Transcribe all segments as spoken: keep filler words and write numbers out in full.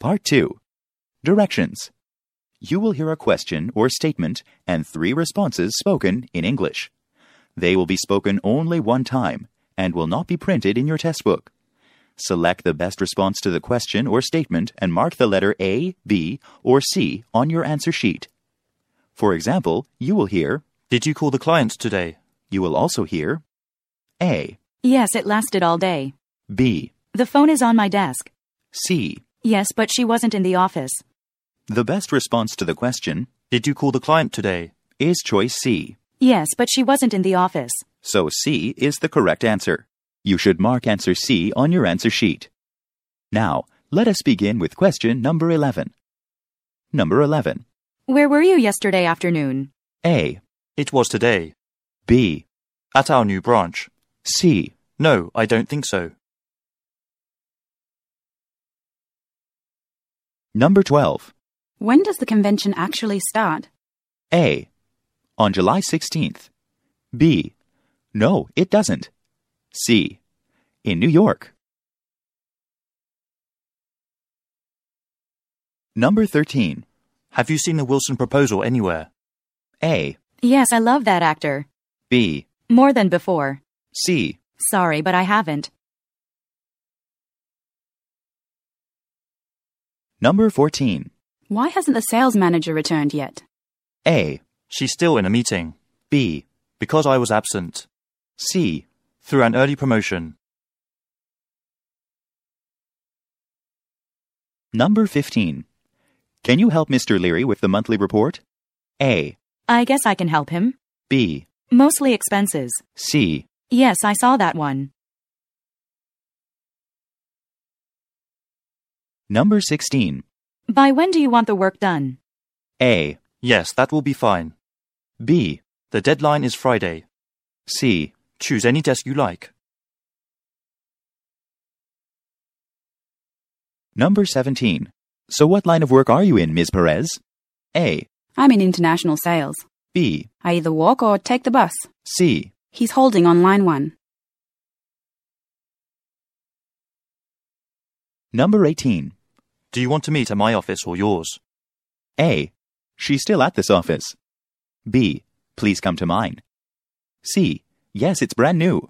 Part two. Directions. You will hear a question or statement and three responses spoken in English. They will be spoken only one time and will not be printed in your test book. Select the best response to the question or statement and mark the letter A, B, or C on your answer sheet. For example, you will hear, Did you call the client today? You will also hear A, Yes, it lasted all day. B, The phone is on my desk. C. Yes, but she wasn't in the office. The best response to the question Did you call the client today? is choice C. Yes, but she wasn't in the office. So C is the correct answer. You should mark answer C on your answer sheet. Now, let us begin with question number eleven. Number eleven. Where were you yesterday afternoon? A, It was today. B, At our new branch. C. No, I don't think so. Number twelve. When does the convention actually start? A, on July sixteenth. B, no, it doesn't. C, in New York. Number thirteen. Have you seen the Wilson proposal anywhere? A, Yes, I love that actor. B, More than before. C. Sorry, but I haven't. Number fourteen. Why hasn't the sales manager returned yet? A, She's still in a meeting. B, Because I was absent. C. Through an early promotion. Number fifteen. Can you help Mister Leary with the monthly report? A, I guess I can help him. B, Mostly expenses. C. Yes, I saw that one. Number sixteen. By when do you want the work done? A, Yes, that will be fine. B, The deadline is Friday. C. Choose any desk you like. Number seventeen. So what line of work are you in, Miz Perez? A, I'm in international sales. B, I either walk or take the bus. C. He's holding on line one. Number eighteen. Do you want to meet at my office or yours? A, she's still at this office. B, please come to mine. C, yes, it's brand new.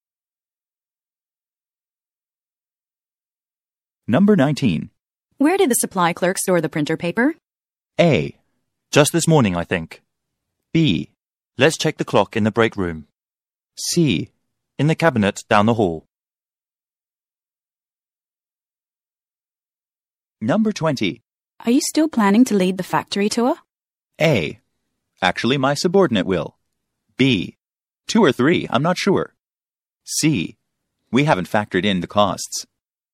Number nineteen. Where did the supply clerk store the printer paper? A, Just this morning, I think. B, Let's check the clock in the break room. C. In the cabinet down the hall. Number twenty. Are you still planning to lead the factory tour? A, actually my subordinate will. B, two or three, I'm not sure. C, we haven't factored in the costs.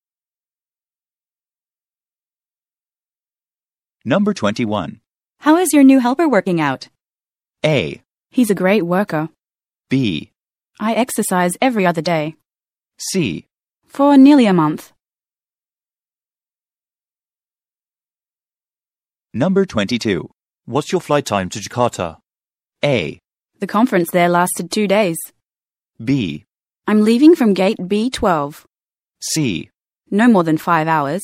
Number twenty-one. How is your new helper working out? A, He's a great worker. B, I exercise every other day. C. For nearly a month. Number twenty-two. What's your flight time to Jakarta? A, The conference there lasted two days. B, I'm leaving from gate B twelve. C. No more than five hours.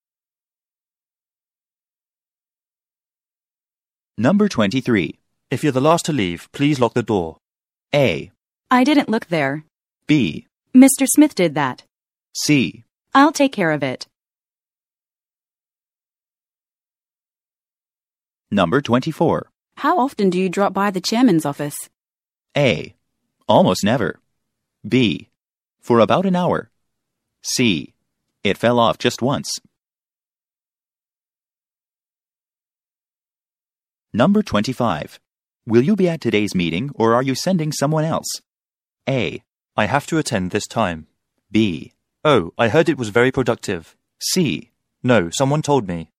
Number twenty-three. If you're the last to leave, please lock the door. A, I didn't look there. B, Mister Smith did that. C. I'll take care of it. Number twenty-four. How often do you drop by the chairman's office? A, almost never. B, for about an hour. C, it fell off just once. Number twenty-five. Will you be at today's meeting or are you sending someone else? A, I have to attend this time. B, Oh, I heard it was very productive. C. No, someone told me.